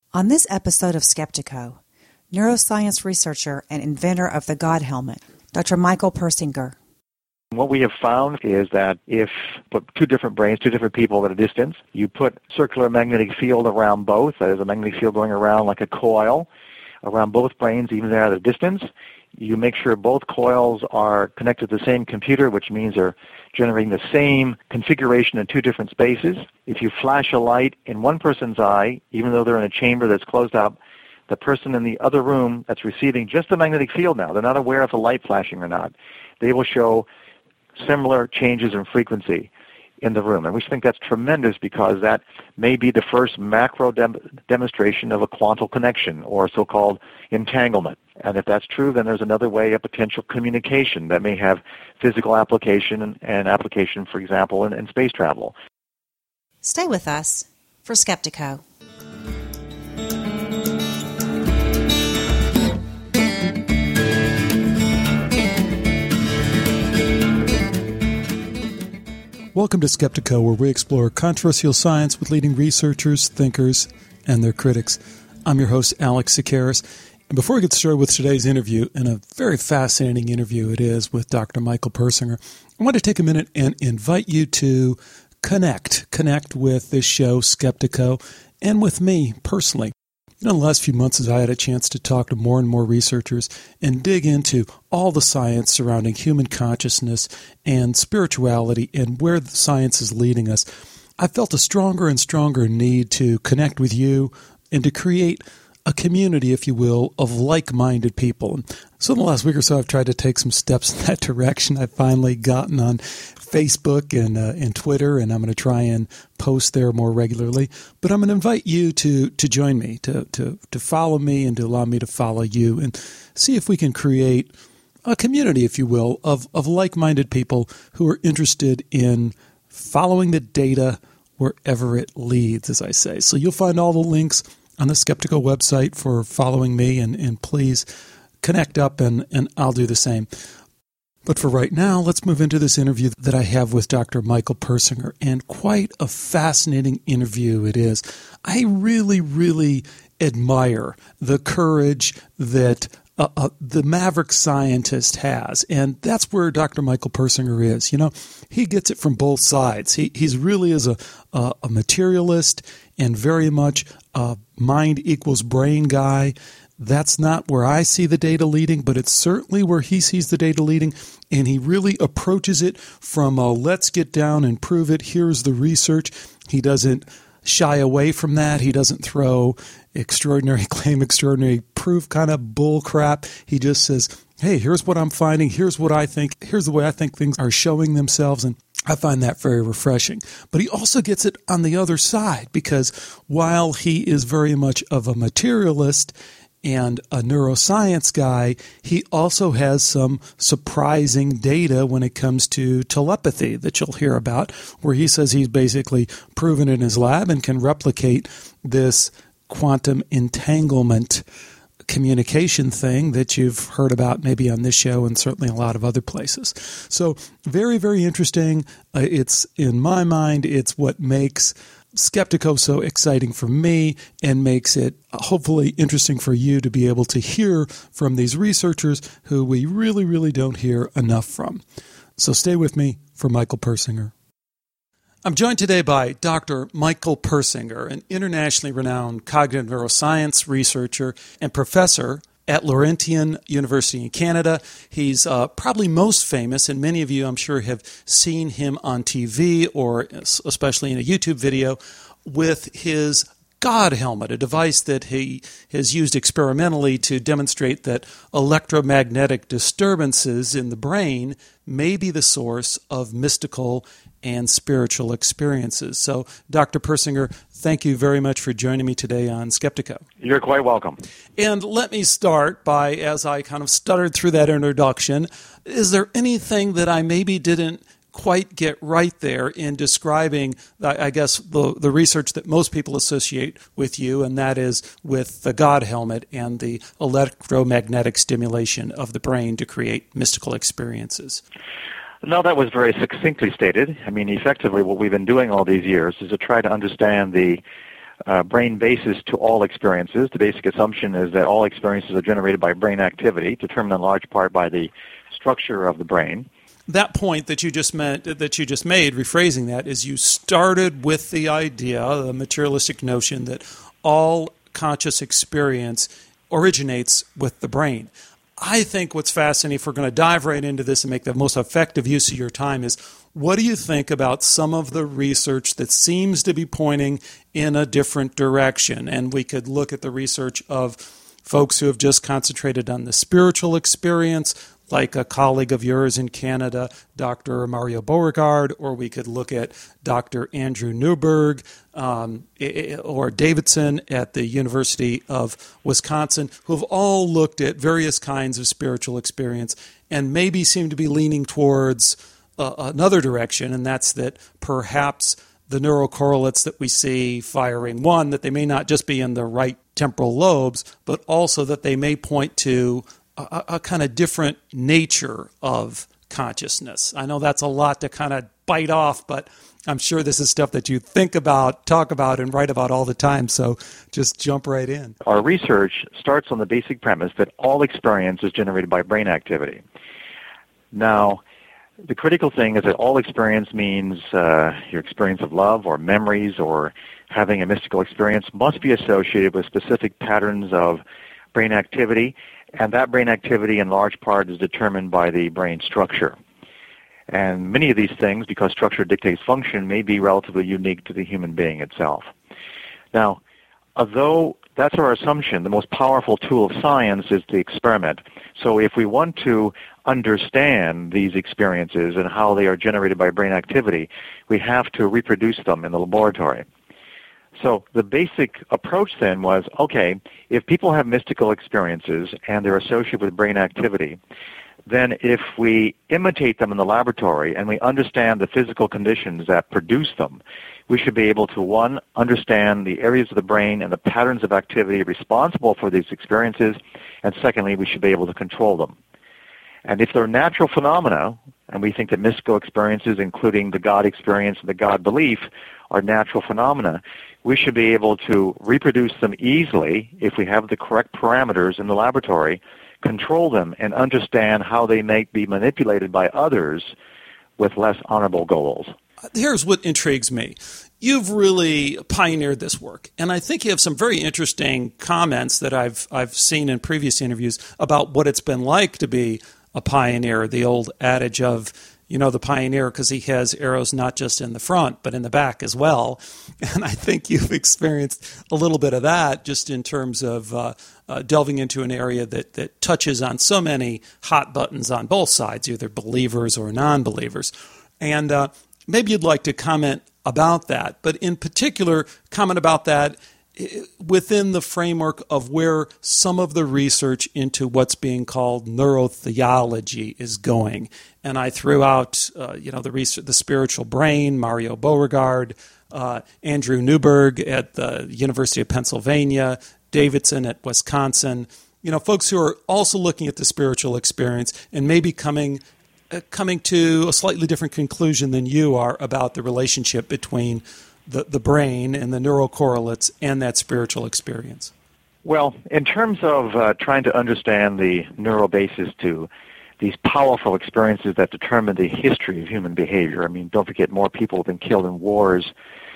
On this episode of Skeptiko, neuroscience researcher and inventor of the God helmet, Dr. Michael Persinger. What we have found is that if put two different brains, two different people at a distance, you put circular magnetic field around both, that is a magnetic field going around like a coil around both brains, even at a distance. You make sure both coils are connected to the same computer, which means they're generating the same configuration in two different spaces. If you flash a light in one person's eye, even though they're in a chamber that's closed up, the person in the other room that's receiving just the magnetic field now, they're not aware of the light flashing or not, they will show similar changes in frequency in the room. And we think that's tremendous because that may be the first macro demonstration of a quantum connection or so-called entanglement. And if that's true, then there's another way of potential communication that may have physical application and application, for example, in space travel. Stay with us for Skeptiko. Welcome to Skeptiko, where we explore controversial science with leading researchers, thinkers, and their critics. I'm your host, Alex Sakaris. And before we get started with today's interview, and a very fascinating interview it is with Dr. Michael Persinger, I want to take a minute and invite you to connect with this show, Skeptiko, and with me personally. In the last few months, as I had a chance to talk to more and more researchers and dig into all the science surrounding human consciousness and spirituality and where the science is leading us, I felt a stronger and stronger need to connect with you and to create a community, if you will, of like-minded people. And so in the last week or so, I've tried to take some steps in that direction. I've finally gotten on Facebook and Twitter, and I'm going to try and post there more regularly. But I'm going to invite you to join me, to follow me and to allow me to follow you and see if we can create a community, if you will, of like-minded people who are interested in following the data wherever it leads, as I say. So you'll find all the links on the Skeptiko website for following me, and please connect up, and I'll do the same. But for right now, let's move into this interview that I have with Dr. Michael Persinger, and quite a fascinating interview it is. I really, really admire the courage that the maverick scientist has, and that's where Dr. Michael Persinger is. You know, he gets it from both sides. He's really is a materialist and very much a mind equals brain guy. That's not where I see the data leading, but it's certainly where he sees the data leading, and he really approaches it from let's get down and prove it. Here's the research. He doesn't shy away from that. He doesn't throw extraordinary claim, extraordinary proof kind of bull crap. He just says, hey, here's what I'm finding. Here's what I think. Here's the way I think things are showing themselves. And I find that very refreshing. But he also gets it on the other side, because while he is very much of a materialist and a neuroscience guy, he also has some surprising data when it comes to telepathy that you'll hear about, where he says he's basically proven in his lab and can replicate this quantum entanglement communication thing that you've heard about maybe on this show and certainly a lot of other places. So very, very interesting. It's, in my mind, it's what makes Skeptiko so exciting for me and makes it hopefully interesting for you to be able to hear from these researchers who we really, really don't hear enough from. So stay with me for Michael Persinger. I'm joined today by Dr. Michael Persinger, an internationally renowned cognitive neuroscience researcher and professor at Laurentian University in Canada. He's probably most famous, and many of you, I'm sure, have seen him on TV or especially in a YouTube video with his God helmet, a device that he has used experimentally to demonstrate that electromagnetic disturbances in the brain may be the source of mystical and spiritual experiences. So, Dr. Persinger, thank you very much for joining me today on Skeptiko. You're quite welcome. And let me start by, as I kind of stuttered through that introduction, is there anything that I maybe didn't quite get right there in describing, I guess, the research that most people associate with you, and that is with the God helmet and the electromagnetic stimulation of the brain to create mystical experiences? No, that was very succinctly stated. I mean, effectively what we've been doing all these years is to try to understand the brain basis to all experiences. The basic assumption is that all experiences are generated by brain activity, determined in large part by the structure of the brain. That point that you just made, rephrasing that, is you started with the idea, the materialistic notion that all conscious experience originates with the brain. I think what's fascinating, if we're going to dive right into this and make the most effective use of your time, is what do you think about some of the research that seems to be pointing in a different direction? And we could look at the research of folks who have just concentrated on the spiritual experience, like a colleague of yours in Canada, Dr. Mario Beauregard, or we could look at Dr. Andrew Newberg or Davidson at the University of Wisconsin, who have all looked at various kinds of spiritual experience and maybe seem to be leaning towards another direction, and that's that perhaps the neurocorrelates that we see firing, one, that they may not just be in the right temporal lobes, but also that they may point to a kind of different nature of consciousness. I know that's a lot to kind of bite off, but I'm sure this is stuff that you think about, talk about, and write about all the time, so just jump right in. Our research starts on the basic premise that all experience is generated by brain activity. Now, the critical thing is that all experience means your experience of love or memories or having a mystical experience must be associated with specific patterns of brain activity, and that brain activity in large part is determined by the brain structure. And many of these things, because structure dictates function, may be relatively unique to the human being itself. Now, although that's our assumption, the most powerful tool of science is the experiment. So if we want to understand these experiences and how they are generated by brain activity, we have to reproduce them in the laboratory. So the basic approach then was, okay, if people have mystical experiences and they're associated with brain activity, then if we imitate them in the laboratory and we understand the physical conditions that produce them, we should be able to, one, understand the areas of the brain and the patterns of activity responsible for these experiences, and secondly, we should be able to control them. And if they're natural phenomena, and we think that mystical experiences, including the God experience and the God belief, are natural phenomena, we should be able to reproduce them easily if we have the correct parameters in the laboratory, control them, and understand how they may be manipulated by others with less honorable goals. Here's what intrigues me. You've really pioneered this work, and I think you have some very interesting comments that I've seen in previous interviews about what it's been like to be a pioneer, the old adage of, the pioneer because he has arrows not just in the front, but in the back as well. And I think you've experienced a little bit of that just in terms of delving into an area that touches on so many hot buttons on both sides, either believers or non-believers. And maybe you'd like to comment about that, but in particular, comment about that within the framework of where some of the research into what's being called neurotheology is going. And I threw out, the research, the spiritual brain, Mario Beauregard, Andrew Newberg at the University of Pennsylvania, Davidson at Wisconsin, folks who are also looking at the spiritual experience and maybe coming to a slightly different conclusion than you are about the relationship between the brain and the neurocorrelates and that spiritual experience. Well, in terms of trying to understand the neural basis to these powerful experiences that determine the history of human behavior, don't forget more people have been killed in wars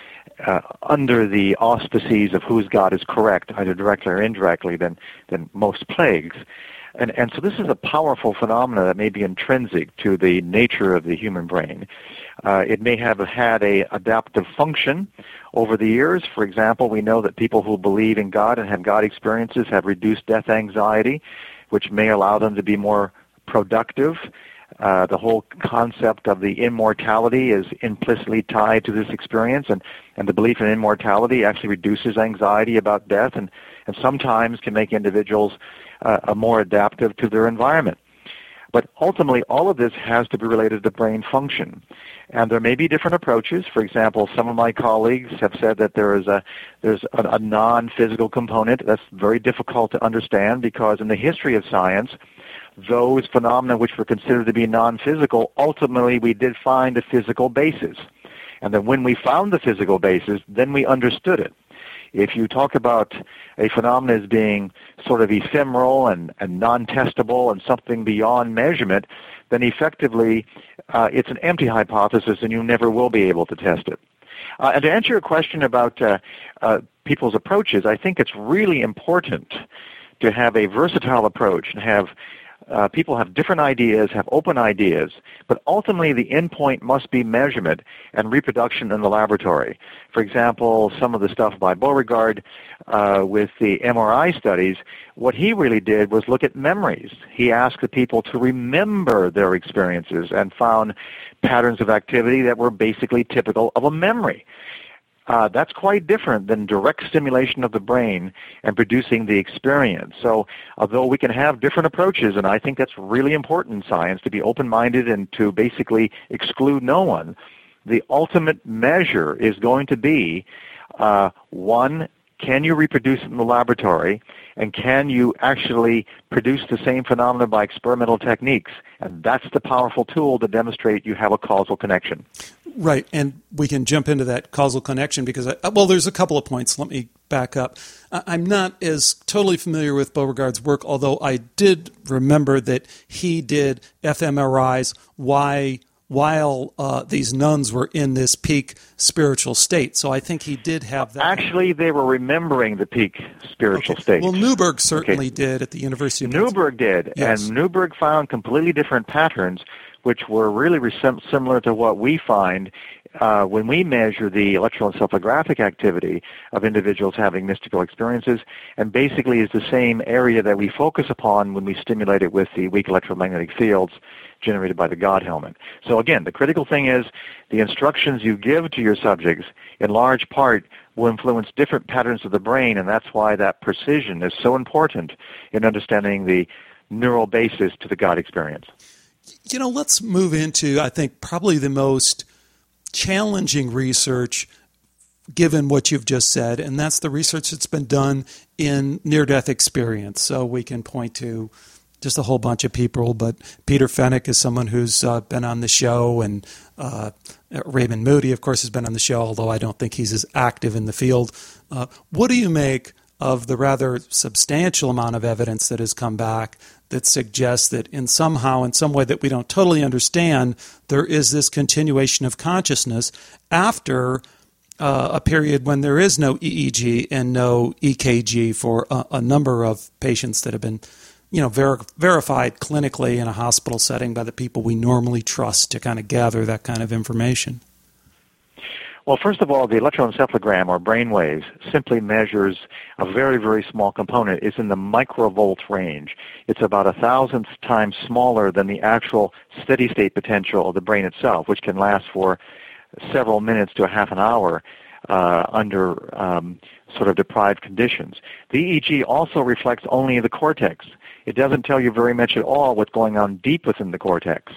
under the auspices of whose God is correct, either directly or indirectly, than most plagues. And so this is a powerful phenomenon that may be intrinsic to the nature of the human brain. It may have had an adaptive function over the years. For example, we know that people who believe in God and have God experiences have reduced death anxiety, which may allow them to be more productive. The whole concept of the immortality is implicitly tied to this experience, and the belief in immortality actually reduces anxiety about death and sometimes can make individuals more adaptive to their environment. But ultimately, all of this has to be related to brain function. And there may be different approaches. For example, some of my colleagues have said that there's a non-physical component that's very difficult to understand because in the history of science, those phenomena which were considered to be non-physical, ultimately we did find a physical basis. And then when we found the physical basis, then we understood it. If you talk about a phenomenon as being sort of ephemeral and non-testable and something beyond measurement, then effectively it's an empty hypothesis and you never will be able to test it. And to answer your question about people's approaches, I think it's really important to have a versatile approach and have people have different ideas, have open ideas, but ultimately the endpoint must be measurement and reproduction in the laboratory. For example, some of the stuff by Beauregard with the MRI studies, what he really did was look at memories. He asked the people to remember their experiences and found patterns of activity that were basically typical of a memory. That's quite different than direct stimulation of the brain and producing the experience. So although we can have different approaches, and I think that's really important in science, to be open-minded and to basically exclude no one, the ultimate measure is going to be, one, can you reproduce it in the laboratory, and can you actually produce the same phenomena by experimental techniques? And that's the powerful tool to demonstrate you have a causal connection. Right, and we can jump into that causal connection because, there's a couple of points. Let me back up. I'm not as totally familiar with Beauregard's work, although I did remember that he did fMRIs while these nuns were in this peak spiritual state. So I think he did have that. Actually, they were remembering the peak spiritual state. Well, Newberg certainly did at the University of Newberg did, yes. And Newberg found completely different patterns which were really similar to what we find when we measure the electroencephalographic activity of individuals having mystical experiences, and basically is the same area that we focus upon when we stimulate it with the weak electromagnetic fields generated by the God helmet. So again, the critical thing is the instructions you give to your subjects in large part will influence different patterns of the brain, and that's why that precision is so important in understanding the neural basis to the God experience. Let's move into, I think, probably the most challenging research given what you've just said, and that's the research that's been done in near-death experience. So we can point to just a whole bunch of people, but Peter Fenwick is someone who's been on the show, and Raymond Moody, of course, has been on the show, although I don't think he's as active in the field. What do you make of the rather substantial amount of evidence that has come back that suggests that in some way that we don't totally understand, there is this continuation of consciousness after a period when there is no EEG and no EKG for a number of patients that have been verified clinically in a hospital setting by the people we normally trust to kind of gather that kind of information? Well, first of all, the electroencephalogram, or brain waves, simply measures a very, very small component. It's in the microvolt range. It's about 1,000th time smaller than the actual steady-state potential of the brain itself, which can last for several minutes to a half an hour under sort of deprived conditions. The EEG also reflects only the cortex. It doesn't tell you very much at all what's going on deep within the cortex.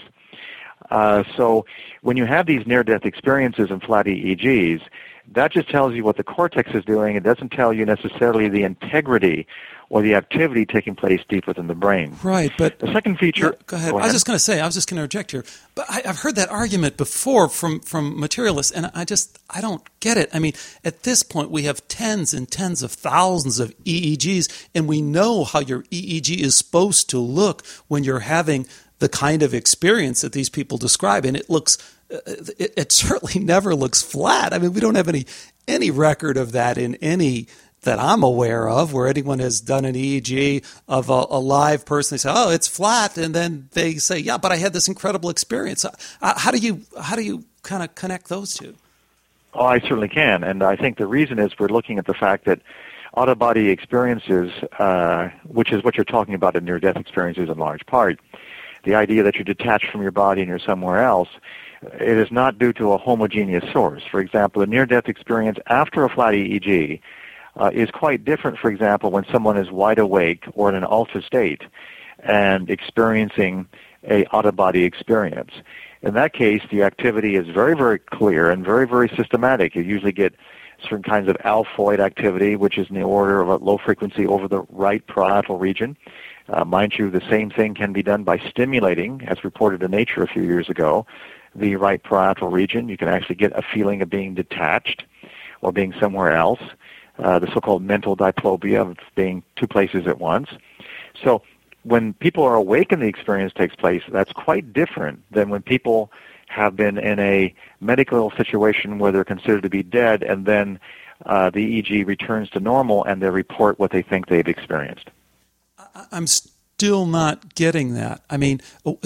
So when you have these near-death experiences and flat EEGs, that just tells you what the cortex is doing. It doesn't tell you necessarily the integrity or the activity taking place deep within the brain. Right, but the second feature... Yeah, go ahead. I was just going to interject here, but I've heard that argument before from materialists, and I don't get it. I mean, at this point, we have tens and tens of thousands of EEGs, and we know how your EEG is supposed to look when you're having the kind of experience that these people describe, and it certainly never looks flat. I mean, we don't have any record of that in any that I'm aware of where anyone has done an EEG of a live person. They say, "Oh, it's flat," and then they say, "Yeah, but I had this incredible experience." How do you kind of connect those two? Oh, I certainly can, and I think the reason is we're looking at the fact that out-of-body experiences, which is what you're talking about in near-death experiences in large part, the idea that you're detached from your body and you're somewhere else, it is not due to a homogeneous source. For example, a near-death experience after a flat EEG is quite different, for example, when someone is wide awake or in an altered state and experiencing a out-of-body experience. In that case, the activity is very, very clear and very, very systematic. You usually get certain kinds of alphoid activity, which is in the order of a low frequency over the right parietal region. Mind you, the same thing can be done by stimulating, as reported in Nature a few years ago, the right parietal region. You can actually get a feeling of being detached or being somewhere else. the so-called mental diplopia of being two places at once. So when people are awake and the experience takes place, that's quite different than when people have been in a medical situation where they're considered to be dead, and then the EEG returns to normal and they report what they think they've experienced. I'm still not getting that. I mean,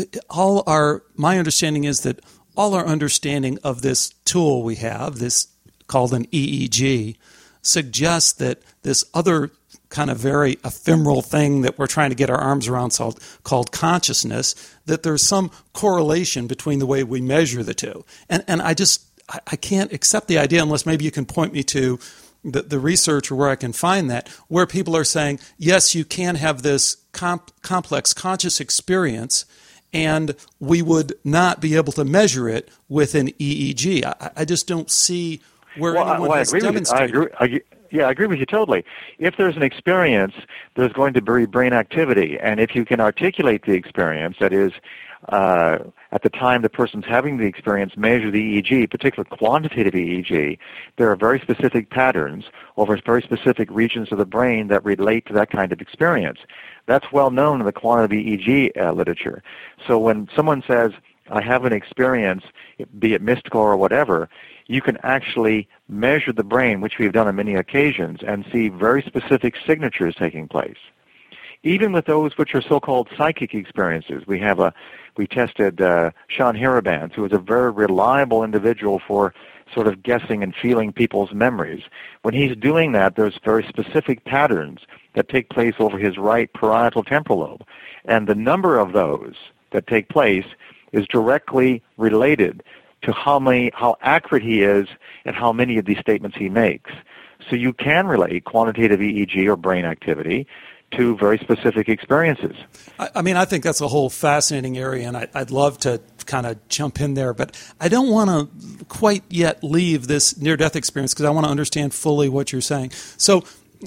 my understanding is that all our understanding of this tool we have, this called an EEG, suggests that this other kind of very ephemeral thing that we're trying to get our arms around called consciousness, that there's some correlation between the way we measure the two. And I can't accept the idea unless maybe you can point me to the research or where I can find that, where people are saying, yes, you can have this complex conscious experience, and we would not be able to measure it with an EEG. I just don't see where anyone has demonstrated. I agree with you totally. If there's an experience, there's going to be brain activity. And if you can articulate the experience, that is, at the time the person's having the experience, measure the EEG, particularly quantitative EEG, there are very specific patterns over very specific regions of the brain that relate to that kind of experience. That's well known in the quantitative EEG literature. So when someone says, I have an experience, be it mystical or whatever, you can actually measure the brain, which we've done on many occasions, and see very specific signatures taking place. Even with those which are so-called psychic experiences, we tested Sean Hirabands, who is a very reliable individual for sort of guessing and feeling people's memories. When he's doing that, there's very specific patterns that take place over his right parietal temporal lobe. And the number of those that take place is directly related to how accurate he is and how many of these statements he makes. So you can relate quantitative EEG or brain activity to very specific experiences. I mean, I think that's a whole fascinating area, and I'd love to kind of jump in there, but I don't want to quite yet leave this near-death experience because I want to understand fully what you're saying. So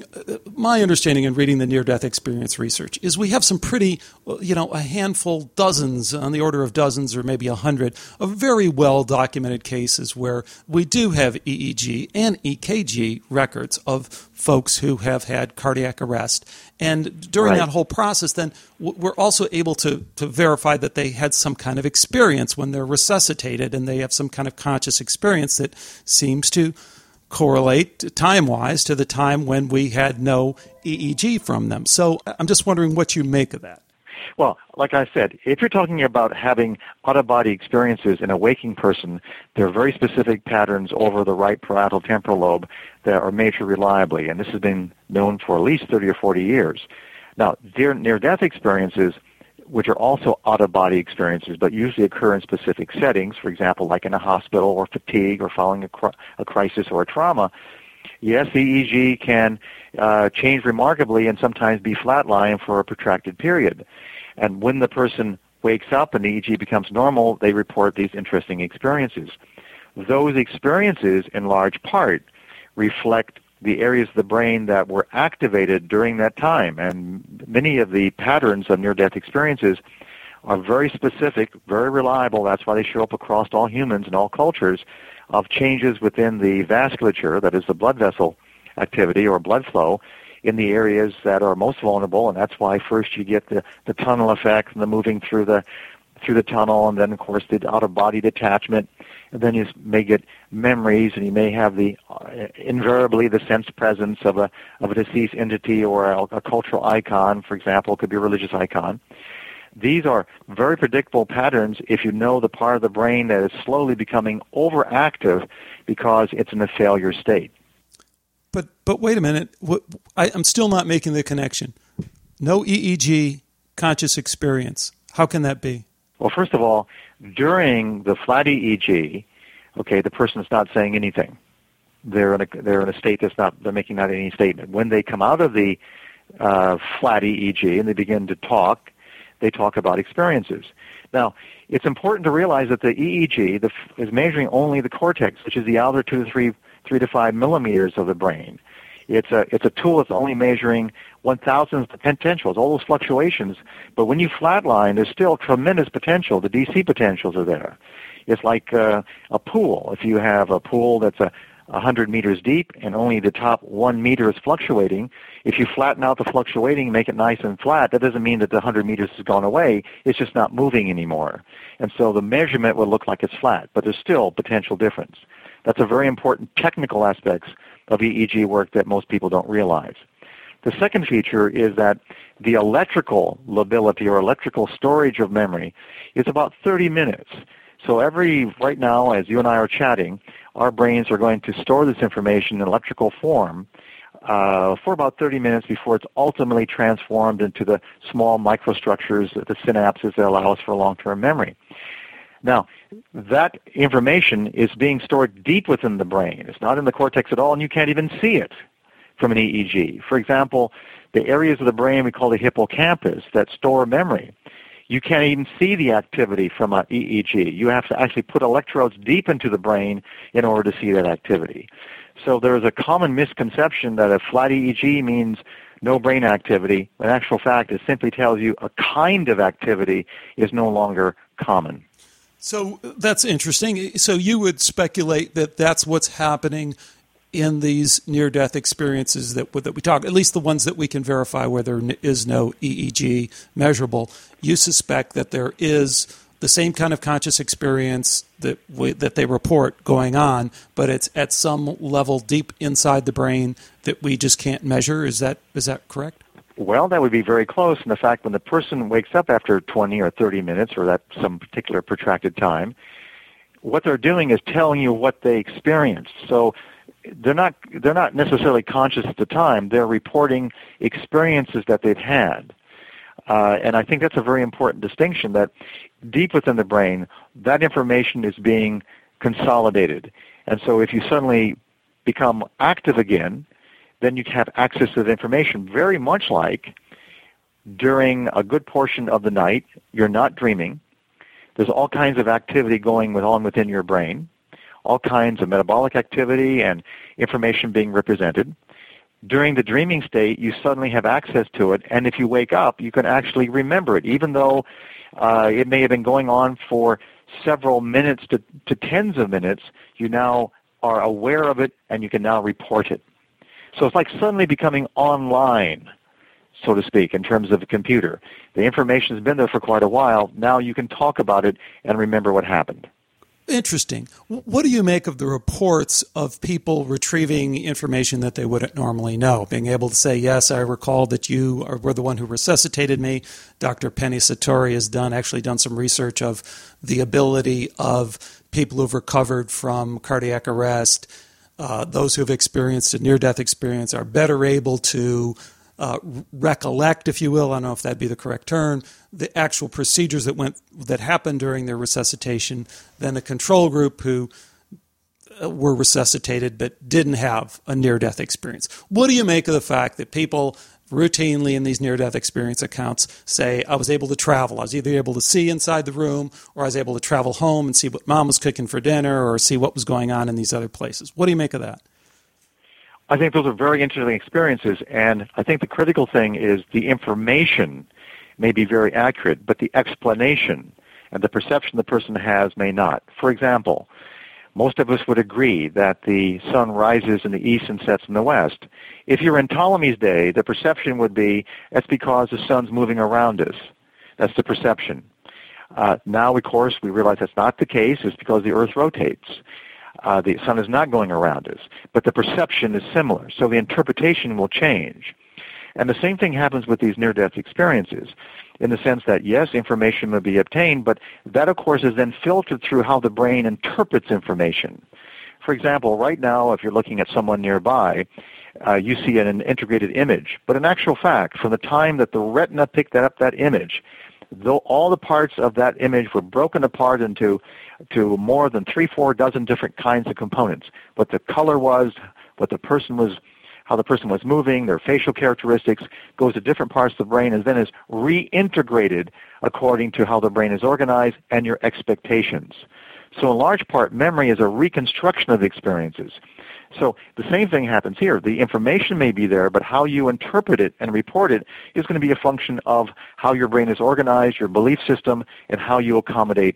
my understanding in reading the near-death experience research is we have some pretty, a handful, dozens, on the order of dozens or maybe 100, of very well-documented cases where we do have EEG and EKG records of folks who have had cardiac arrest. And during that whole process, then we're also able to verify that they had some kind of experience when they're resuscitated, and they have some kind of conscious experience that seems to correlate time-wise to the time when we had no EEG from them. So I'm just wondering what you make of that. Well, like I said, if you're talking about having out-of-body experiences in a waking person, there are very specific patterns over the right parietal temporal lobe that are measured reliably, and this has been known for at least 30 or 40 years. Now, near-death experiences, which are also out-of-body experiences, but usually occur in specific settings, for example, like in a hospital or fatigue or following a crisis or a trauma, yes, the EEG can change remarkably and sometimes be flatline for a protracted period. And when the person wakes up and the EEG becomes normal, they report these interesting experiences. Those experiences, in large part, reflect the areas of the brain that were activated during that time. And many of the patterns of near-death experiences are very specific, very reliable. That's why they show up across all humans and all cultures, of changes within the vasculature, that is the blood vessel activity or blood flow, in the areas that are most vulnerable. And that's why first you get the tunnel effect and the moving through the tunnel, and then, of course, the out-of-body detachment. And then you may get memories, and you may have invariably the sense presence of a deceased entity or a cultural icon, for example. It could be a religious icon. These are very predictable patterns if you know the part of the brain that is slowly becoming overactive because it's in a failure state. But wait a minute. I'm still not making the connection. No EEG, conscious experience. How can that be? Well, first of all, during the flat EEG, the person's not saying anything. They're in a state they're making not any statement. When they come out of the flat EEG and they begin to talk, they talk about experiences. Now, it's important to realize that the EEG is measuring only the cortex, which is the outer 2 to 3 to 5 millimeters of the brain. It's a tool that's only measuring 1,000th the potentials, all those fluctuations. But when you flatline, there's still tremendous potential. The DC potentials are there. It's like a pool. If you have a pool that's 100 meters deep and only the top 1 meter is fluctuating, if you flatten out the fluctuating, make it nice and flat, that doesn't mean that the 100 meters has gone away. It's just not moving anymore. And so the measurement will look like it's flat, but there's still potential difference. That's a very important technical aspect of EEG work that most people don't realize. The second feature is that the electrical lability or electrical storage of memory is about 30 minutes. So right now, as you and I are chatting, our brains are going to store this information in electrical form for about 30 minutes before it's ultimately transformed into the small microstructures, the synapses that allow us for long-term memory. Now, that information is being stored deep within the brain. It's not in the cortex at all, and you can't even see it from an EEG. For example, the areas of the brain we call the hippocampus that store memory, you can't even see the activity from an EEG. You have to actually put electrodes deep into the brain in order to see that activity. So there's a common misconception that a flat EEG means no brain activity. In actual fact, it simply tells you a kind of activity is no longer common. So that's interesting. So you would speculate that that's what's happening in these near-death experiences that we talk, at least the ones that we can verify where there is no EEG measurable. You suspect that there is the same kind of conscious experience that they report going on, but it's at some level deep inside the brain that we just can't measure. Is that correct? Well, that would be very close. In fact, when the person wakes up after 20 or 30 minutes or that some particular protracted time, what they're doing is telling you what they experienced. So they're not necessarily conscious at the time. They're reporting experiences that they've had. And I think that's a very important distinction, that deep within the brain, that information is being consolidated. And so if you suddenly become active again, then you have access to the information, very much like during a good portion of the night, you're not dreaming. There's all kinds of activity going on within your brain, all kinds of metabolic activity and information being represented. During the dreaming state, you suddenly have access to it, and if you wake up, you can actually remember it, even though it may have been going on for several minutes to tens of minutes. You now are aware of it, and you can now report it. So it's like suddenly becoming online, so to speak, in terms of the computer. The information has been there for quite a while. Now you can talk about it and remember what happened. Interesting. What do you make of the reports of people retrieving information that they wouldn't normally know? Being able to say, yes, I recall that you were the one who resuscitated me. Dr. Penny Sartori has actually done some research of the ability of people who've recovered from cardiac arrest. Those who have experienced a near-death experience are better able to recollect, if you will, I don't know if that'd be the correct term, the actual procedures that happened during their resuscitation than the control group who were resuscitated but didn't have a near-death experience. What do you make of the fact that people routinely in these near-death experience accounts say, I was able to travel. I was either able to see inside the room or I was able to travel home and see what mom was cooking for dinner or see what was going on in these other places. What do you make of that? I think those are very interesting experiences, and I think the critical thing is the information may be very accurate, but the explanation and the perception the person has may not. For example, most of us would agree that the sun rises in the east and sets in the west. If you're in Ptolemy's day, the perception would be that's because the sun's moving around us. That's the perception. Now, of course, we realize that's not the case. It's because the earth rotates. The sun is not going around us, but the perception is similar, so the interpretation will change. And the same thing happens with these near-death experiences, in the sense that, yes, information may be obtained, but that, of course, is then filtered through how the brain interprets information. For example, right now, if you're looking at someone nearby, you see an integrated image. But in actual fact, from the time that the retina picked up that image, though all the parts of that image were broken apart into more than 3-4 dozen different kinds of components. What the color was, what the person was, how the person was moving, their facial characteristics, goes to different parts of the brain and then is reintegrated according to how the brain is organized and your expectations. So in large part, memory is a reconstruction of experiences. So the same thing happens here. The information may be there, but how you interpret it and report it is going to be a function of how your brain is organized, your belief system, and how you accommodate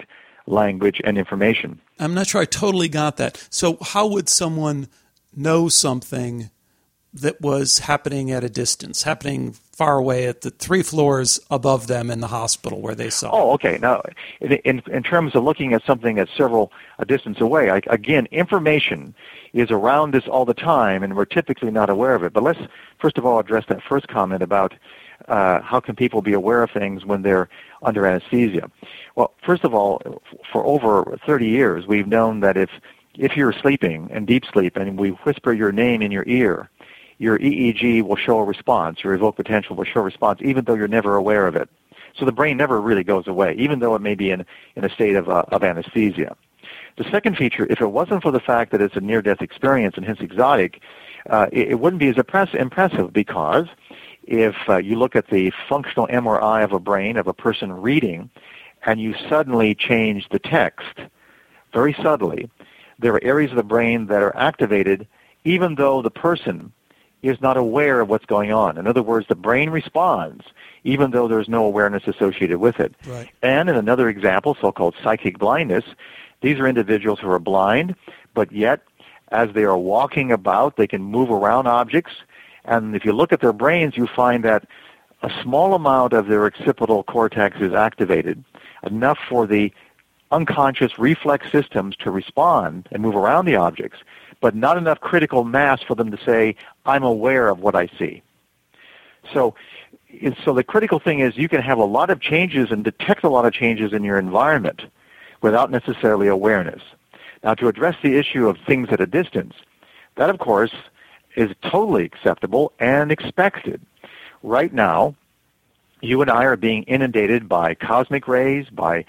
language and information. I'm not sure I totally got that. So how would someone know something that was happening at a distance, happening far away at the 3 floors above them in the hospital where they saw? Oh, okay. Now, in terms of looking at something at a distance away, again, information is around us all the time, and we're typically not aware of it. But let's, first of all, address that first comment about how can people be aware of things when they're under anesthesia. Well, first of all, for over 30 years, we've known that if you're sleeping in deep sleep and we whisper your name in your ear, your EEG will show a response, your evoked potential will show a response, even though you're never aware of it. So the brain never really goes away, even though it may be in a state of anesthesia. The second feature, if it wasn't for the fact that it's a near-death experience and hence exotic, it wouldn't be as impressive, because if you look at the functional MRI of a brain of a person reading and you suddenly change the text, very subtly, there are areas of the brain that are activated even though the person is not aware of what's going on. In other words, the brain responds even though there's no awareness associated with it. Right. And in another example, so-called psychic blindness, these are individuals who are blind, but yet as they are walking about, they can move around objects. And if you look at their brains, you find that a small amount of their occipital cortex is activated, enough for the unconscious reflex systems to respond and move around the objects, but not enough critical mass for them to say, I'm aware of what I see. So the critical thing is you can have a lot of changes and detect a lot of changes in your environment without necessarily awareness. Now, to address the issue of things at a distance, that, of course, is totally acceptable and expected. Right now, you and I are being inundated by cosmic rays, by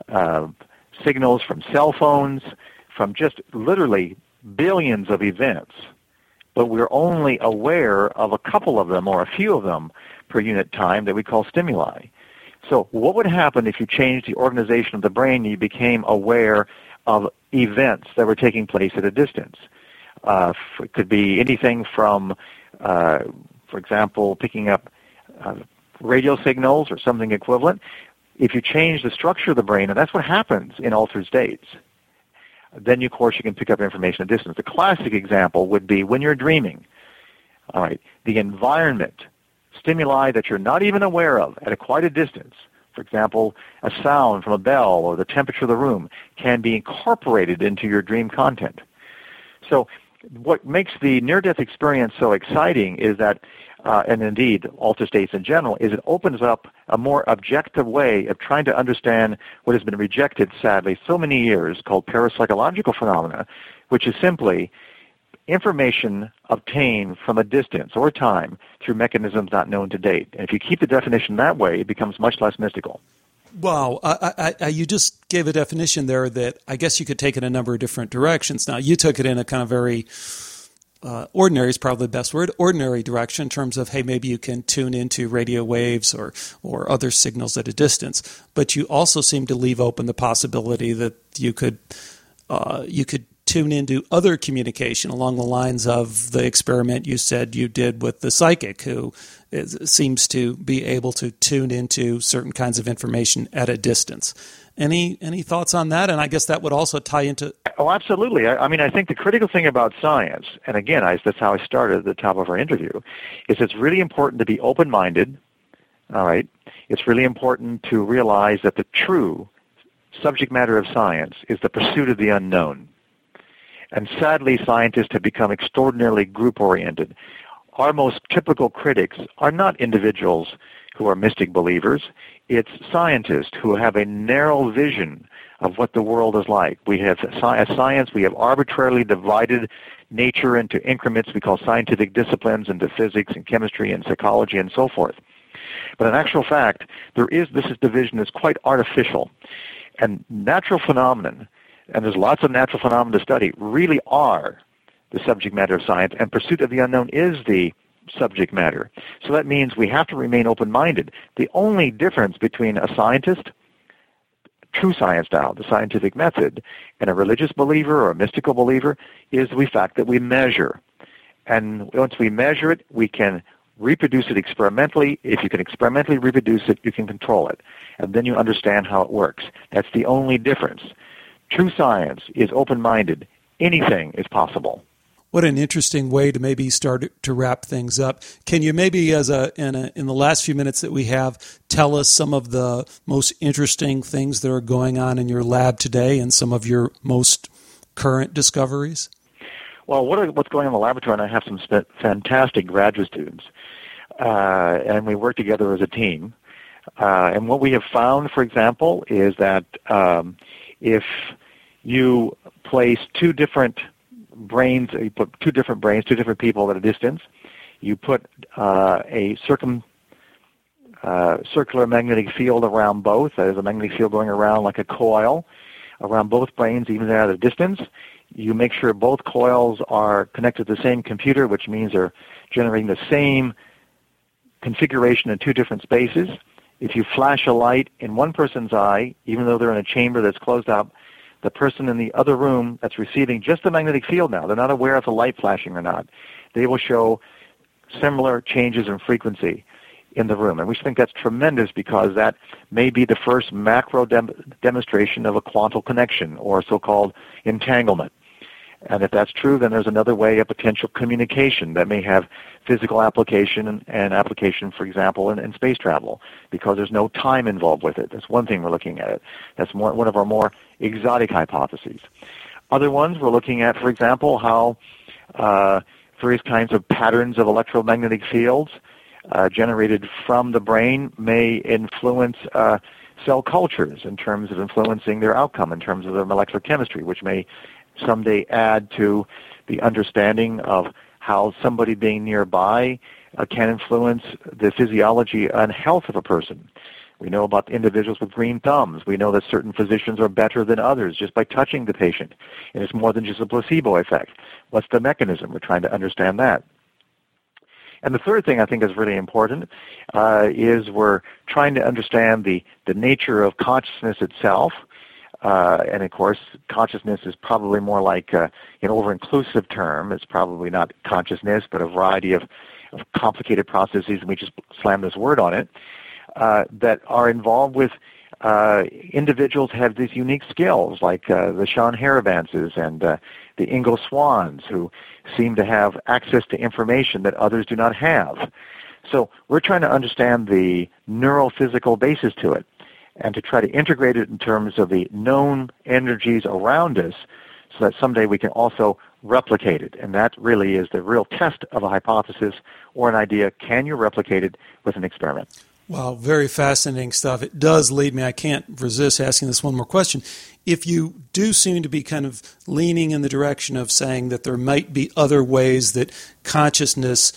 signals from cell phones, from just literally billions of events, but we're only aware of a couple of them or a few of them per unit time that we call stimuli. So what would happen if you changed the organization of the brain and you became aware of events that were taking place at a distance? It could be anything from, for example, picking up radio signals or something equivalent. If you change the structure of the brain, and that's what happens in altered states, then, of course, you can pick up information at distance. The classic example would be when you're dreaming. All right, the environment, stimuli that you're not even aware of at quite a distance, for example, a sound from a bell or the temperature of the room, can be incorporated into your dream content. So what makes the near-death experience so exciting is that, and indeed altered states in general, is it opens up a more objective way of trying to understand what has been rejected, sadly, so many years, called parapsychological phenomena, which is simply information obtained from a distance or time through mechanisms not known to date. And if you keep the definition that way, it becomes much less mystical. Wow. You just gave a definition there that I guess you could take in a number of different directions. Now, you took it in a kind of very ordinary is probably the best word, ordinary direction in terms of, hey, maybe you can tune into radio waves or other signals at a distance. But you also seem to leave open the possibility that you could tune into other communication along the lines of the experiment you said you did with the psychic who seems to be able to tune into certain kinds of information at a distance. Any thoughts on that? And I guess that would also tie into... Oh, absolutely. I mean, I think the critical thing about science, and again, that's how I started at the top of our interview, is it's really important to be open-minded, all right? It's really important to realize that the true subject matter of science is the pursuit of the unknown. And sadly, scientists have become extraordinarily group-oriented. Our most typical critics are not individuals who are mystic believers. It's scientists who have a narrow vision of what the world is like. We have, as science, we have arbitrarily divided nature into increments we call scientific disciplines, into physics and chemistry and psychology and so forth. But in actual fact, this division is quite artificial. And natural phenomenon, and there's lots of natural phenomena to study, really are the subject matter of science, and pursuit of the unknown is the subject matter. So that means we have to remain open-minded. The only difference between a scientist, true science now, the scientific method, and a religious believer or a mystical believer is the fact that we measure. And once we measure it, we can reproduce it experimentally. If you can experimentally reproduce it, you can control it. And then you understand how it works. That's the only difference. True science is open-minded. Anything is possible. What an interesting way to maybe start to wrap things up. Can you maybe, in the last few minutes that we have, tell us some of the most interesting things that are going on in your lab today and some of your most current discoveries? Well, what's going on in the laboratory, and I have some fantastic graduate students, and we work together as a team. And what we have found, for example, is that if you place two different brains, you put two different people at a distance, you put a circular magnetic field around both. There's a magnetic field going around like a coil around both brains, even at a distance. You make sure both coils are connected to the same computer, which means they're generating the same configuration in two different spaces. If you flash a light in one person's eye, even though they're in a chamber that's closed up, the person in the other room that's receiving just the magnetic field now, they're not aware of the light flashing or not, they will show similar changes in frequency in the room. And we think that's tremendous because that may be the first macro demonstration of a quantum connection or so-called entanglement. And if that's true, then there's another way of potential communication that may have physical application and application, for example, in space travel, because there's no time involved with it. That's one thing we're looking at. That's one of our more exotic hypotheses. Other ones we're looking at, for example, how various kinds of patterns of electromagnetic fields generated from the brain may influence cell cultures in terms of influencing their outcome, in terms of their molecular chemistry, which may someday add to the understanding of how somebody being nearby can influence the physiology and health of a person. We know about individuals with green thumbs. We know that certain physicians are better than others just by touching the patient. And it's more than just a placebo effect. What's the mechanism? We're trying to understand that. And the third thing I think is really important is we're trying to understand the nature of consciousness itself. And of course, consciousness is probably more like an over-inclusive term. It's probably not consciousness, but a variety of complicated processes, and we just slam this word on it, that are involved with individuals have these unique skills, like the Sean Haravances and the Ingo Swans, who seem to have access to information that others do not have. So we're trying to understand the neurophysical basis to it, and to try to integrate it in terms of the known energies around us so that someday we can also replicate it. And that really is the real test of a hypothesis or an idea. Can you replicate it with an experiment? Wow, very fascinating stuff. It does lead me, I can't resist asking this one more question. If you do seem to be kind of leaning in the direction of saying that there might be other ways that consciousness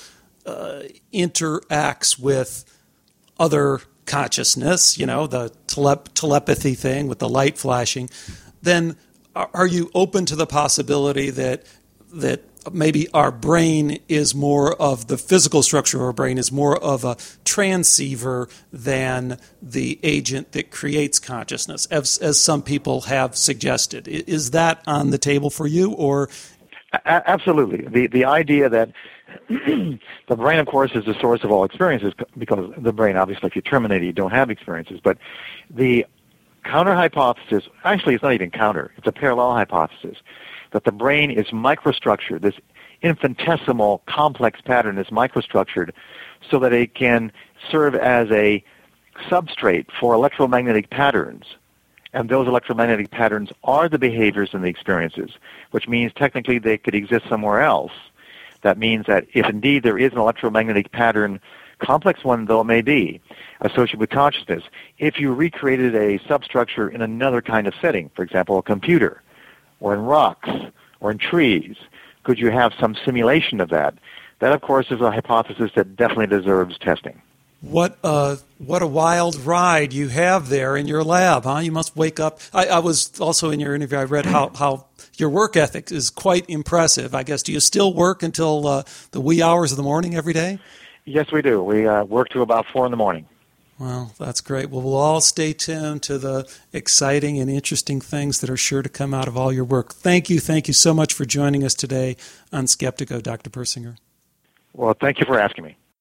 interacts with other consciousness, the telepathy thing with the light flashing, then are you open to the possibility that maybe our brain is more of the physical structure of our brain is more of a transceiver than the agent that creates consciousness, as some people have suggested? Is that on the table for you, or? Absolutely. The idea that the brain, of course, is the source of all experiences, because the brain, obviously, if you terminate it, you don't have experiences. But the counter hypothesis, actually it's not even counter, it's a parallel hypothesis, that the brain is microstructured, this infinitesimal complex pattern is microstructured so that it can serve as a substrate for electromagnetic patterns. And those electromagnetic patterns are the behaviors and the experiences, which means technically they could exist somewhere else. That means that if indeed there is an electromagnetic pattern, complex one though it may be, associated with consciousness, if you recreated a substructure in another kind of setting, for example, a computer, or in rocks, or in trees, could you have some simulation of that? That, of course, is a hypothesis that definitely deserves testing. What a wild ride you have there in your lab, huh? You must wake up. I was also in your interview, I read how your work ethic is quite impressive. I guess, do you still work until the wee hours of the morning every day? Yes, we do. We work to about 4 in the morning. Well, that's great. Well, we'll all stay tuned to the exciting and interesting things that are sure to come out of all your work. Thank you so much for joining us today on Skeptiko, Dr. Persinger. Well, thank you for asking me.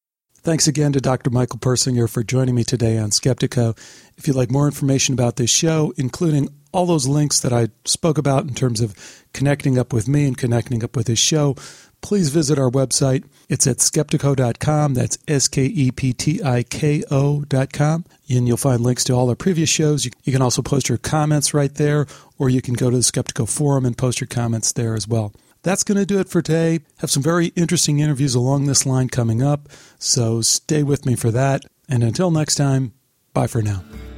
Thanks again to Dr. Michael Persinger for joining me today on Skeptico. If you'd like more information about this show, including all those links that I spoke about in terms of connecting up with me and connecting up with this show, please visit our website. It's at skeptico.com. That's skeptiko.com. And you'll find links to all our previous shows. You can also post your comments right there, or you can go to the Skeptico forum and post your comments there as well. That's going to do it for today. Have some very interesting interviews along this line coming up, so stay with me for that. And until next time, bye for now.